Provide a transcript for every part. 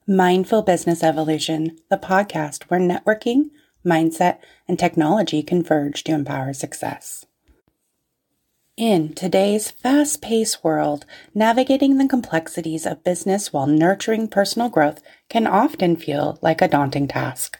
Mindful Business Evolution, the podcast where networking, mindset, and technology converge to empower success. In today's fast-paced world, navigating the complexities of business while nurturing personal growth can often feel like a daunting task.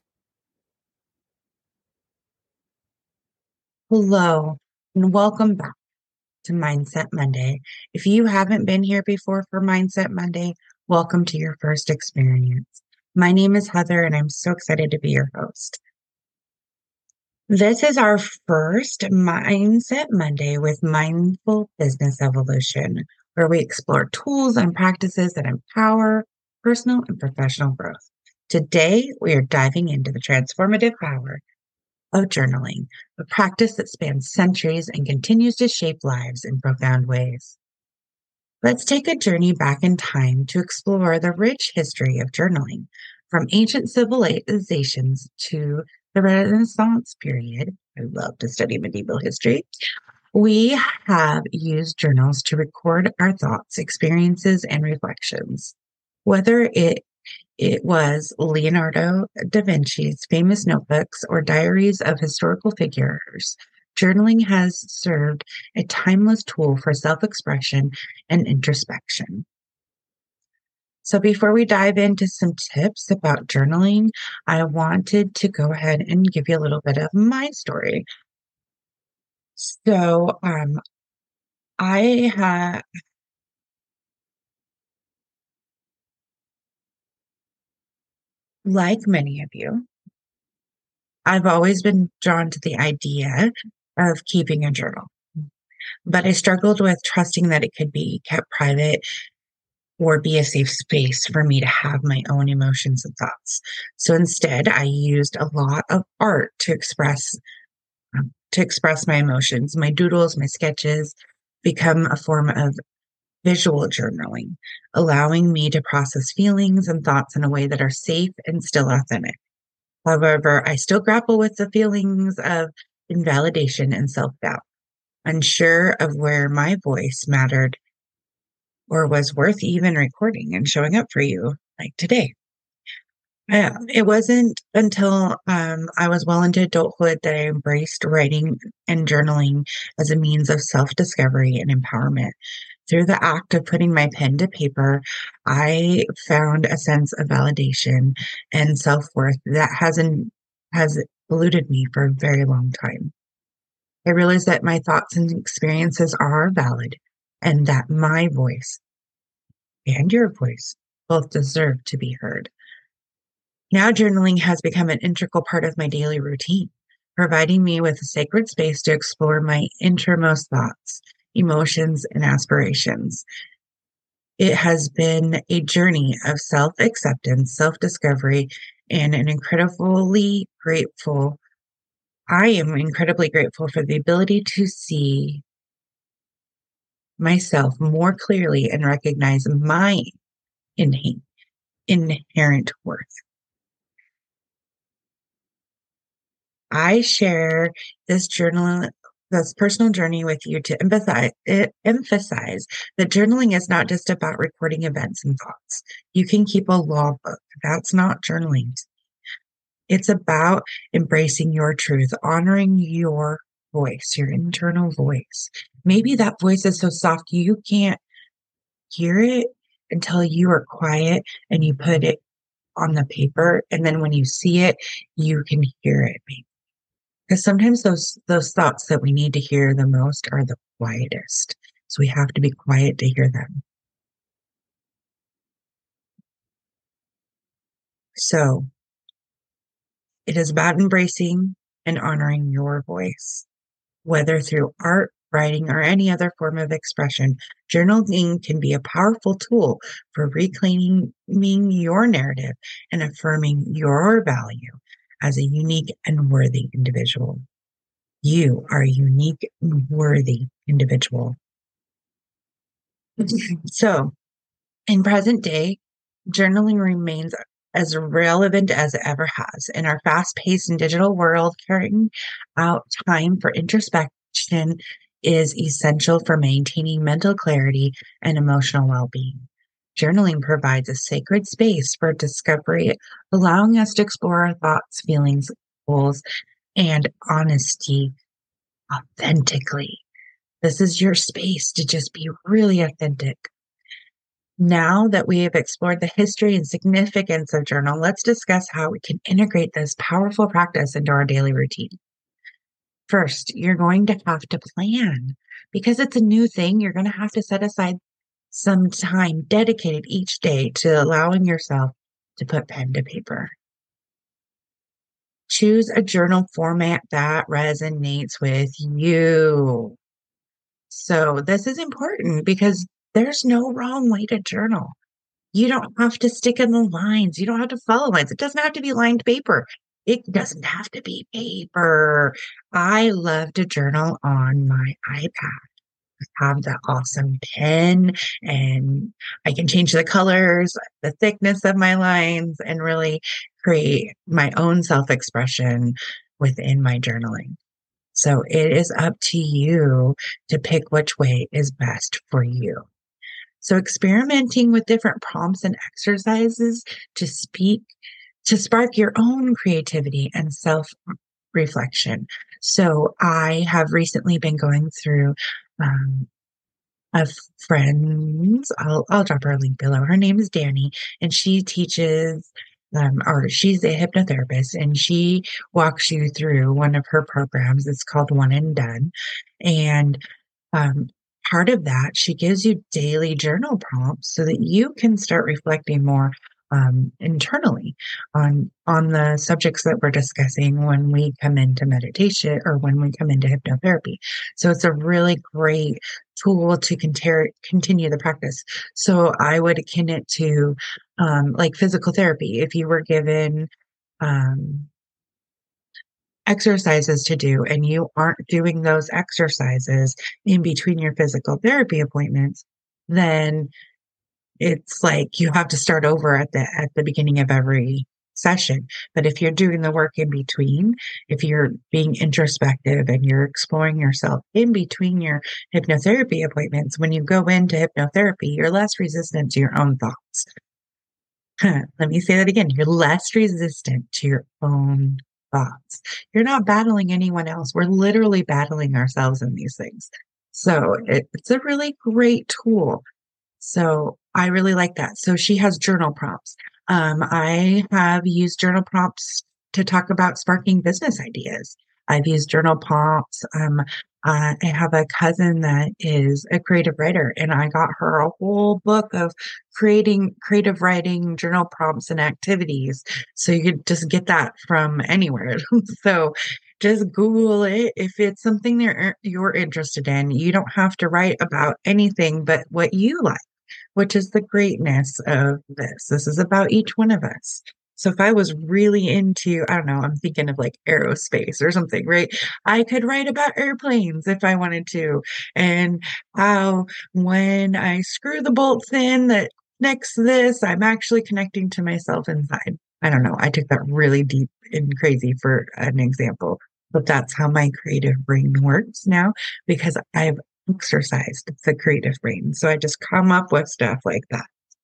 Hello, and welcome back to Mindset Monday. If you haven't been here before for Mindset Monday, welcome to your first experience. My name is Heather, and I'm so excited to be your host. This is our first Mindset Monday with Mindful Business Evolution, where we explore tools and practices that empower personal and professional growth. Today, we are diving into the transformative power of journaling, a practice that spans centuries and continues to shape lives in profound ways. Let's take a journey back in time to explore the rich history of journaling, from ancient civilizations to the Renaissance period. I love to study medieval history. We have used journals to record our thoughts, experiences, and reflections. Whether it was Leonardo da Vinci's famous notebooks or diaries of historical figures, journaling has served a timeless tool for self-expression and introspection. So before we dive into some tips about journaling, I wanted to go ahead and give you a little bit of my story. So I have like many of you, I've always been drawn to the idea of keeping a journal, but I struggled with trusting that it could be kept private or be a safe space for me to have my own emotions and thoughts. So instead, I used a lot of art to express my emotions. My doodles, my sketches become a form of visual journaling, allowing me to process feelings and thoughts in a way that are safe and still authentic. However, I still grapple with the feelings of invalidation and self-doubt, unsure of where my voice mattered or was worth even recording and showing up for you like today. It wasn't until I was well into adulthood that I embraced writing and journaling as a means of self-discovery and empowerment. Through the act of putting my pen to paper, I found a sense of validation and self-worth that has eluded me for a very long time. I realized that my thoughts and experiences are valid and that my voice and your voice both deserve to be heard. Now, journaling has become an integral part of my daily routine, providing me with a sacred space to explore my innermost thoughts, emotions, and aspirations. It has been a journey of self acceptance, self discovery, and I am incredibly grateful for the ability to see myself more clearly and recognize my inherent worth. I share this personal journey with you to emphasize that journaling is not just about recording events and thoughts. You can keep a logbook. That's not journaling. It's about embracing your truth, honoring your voice, your internal voice. Maybe that voice is so soft you can't hear it until you are quiet and you put it on the paper. And then when you see it, you can hear it. Because sometimes those thoughts that we need to hear the most are the quietest. So we have to be quiet to hear them. So it is about embracing and honoring your voice, whether through art, writing, or any other form of expression. Journaling can be a powerful tool for reclaiming your narrative and affirming your value as a unique and worthy individual. You are a unique and worthy individual. So, in present day, journaling remains as relevant as it ever has. In our fast-paced and digital world, carrying out time for introspection is essential for maintaining mental clarity and emotional well-being. Journaling provides a sacred space for discovery, allowing us to explore our thoughts, feelings, goals, and honesty authentically. This is your space to just be really authentic. Now that we have explored the history and significance of journal, let's discuss how we can integrate this powerful practice into our daily routine. First, you're going to have to plan because it's a new thing. You're going to have to set aside some time dedicated each day to allowing yourself to put pen to paper. Choose a journal format that resonates with you. So, this is important because there's no wrong way to journal. You don't have to stick in the lines. You don't have to follow lines. It doesn't have to be lined paper. It doesn't have to be paper. I love to journal on my iPad. I have that awesome pen and I can change the colors, the thickness of my lines, and really create my own self expression within my journaling. So it is up to you to pick which way is best for you. So experimenting with different prompts and exercises to spark your own creativity and self reflection. So I have recently been going through a friend's, I'll drop her a link below. Her name is Danny, and she teaches or she's a hypnotherapist, and she walks you through one of her programs. It's called One and Done. And um, part of that, she gives you daily journal prompts so that you can start reflecting more internally on the subjects that we're discussing when we come into meditation or when we come into hypnotherapy. So it's a really great tool to continue the practice. So I would akin it to like physical therapy. If you were given um, exercises to do and you aren't doing those exercises in between your physical therapy appointments, then it's like you have to start over at the beginning of every session. But if you're doing the work in between, if you're being introspective and you're exploring yourself in between your hypnotherapy appointments, when you go into hypnotherapy, you're less resistant to your own thoughts. Let me say that again. You're less resistant to your own thoughts. You're not battling anyone else. We're literally battling ourselves in these things. So it's a really great tool. So I really like that. So she has journal prompts. I have used journal prompts to talk about sparking business ideas. I've used journal prompts. I have a cousin that is a creative writer, and I got her a whole book of creating creative writing journal prompts and activities. So you could just get that from anywhere. So just Google it if it's something that you're interested in. You don't have to write about anything but what you like, which is the greatness of this. This is about each one of us. So if I was really into, I don't know, I'm thinking of like aerospace or something, right? I could write about airplanes if I wanted to, and how when I screw the bolts in that connects this, I'm actually connecting to myself inside. I don't know. I took that really deep and crazy for an example, but that's how my creative brain works now because I've exercised the creative brain. So I just come up with stuff like that.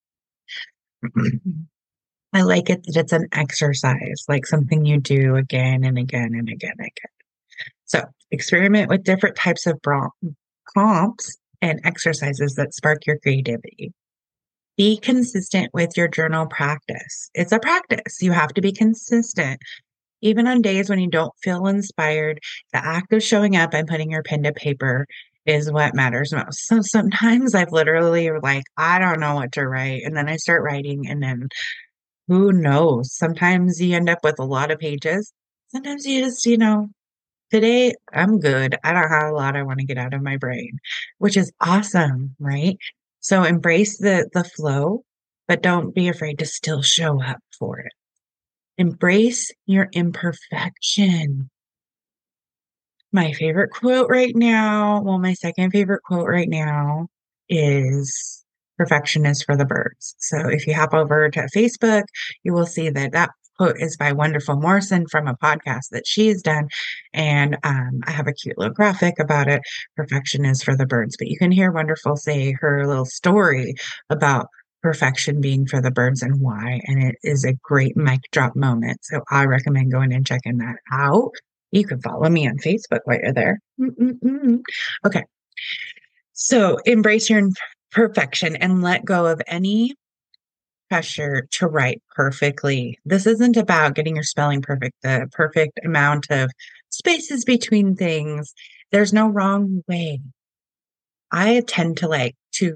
I like it that it's an exercise, like something you do again and again and again and again. So experiment with different types of prompts and exercises that spark your creativity. Be consistent with your journal practice. It's a practice. You have to be consistent. Even on days when you don't feel inspired, the act of showing up and putting your pen to paper is what matters most. So sometimes I've literally like, I don't know what to write. And then I start writing and then who knows? Sometimes you end up with a lot of pages. Sometimes you just, today I'm good. I don't have a lot I want to get out of my brain, which is awesome, right? So embrace the flow, but don't be afraid to still show up for it. Embrace your imperfection. My favorite quote right now, well, my second favorite quote right now is perfection is for the birds. So if you hop over to Facebook, you will see that that quote is by Wonderful Morrison from a podcast that she has done. And I have a cute little graphic about it. Perfection is for the birds. But you can hear Wonderful say her little story about perfection being for the birds and why. And it is a great mic drop moment. So I recommend going and checking that out. You can follow me on Facebook while you're there. Okay. So embrace your imperfection and let go of any pressure to write perfectly. This isn't about getting your spelling perfect, the perfect amount of spaces between things. There's no wrong way. I tend to like to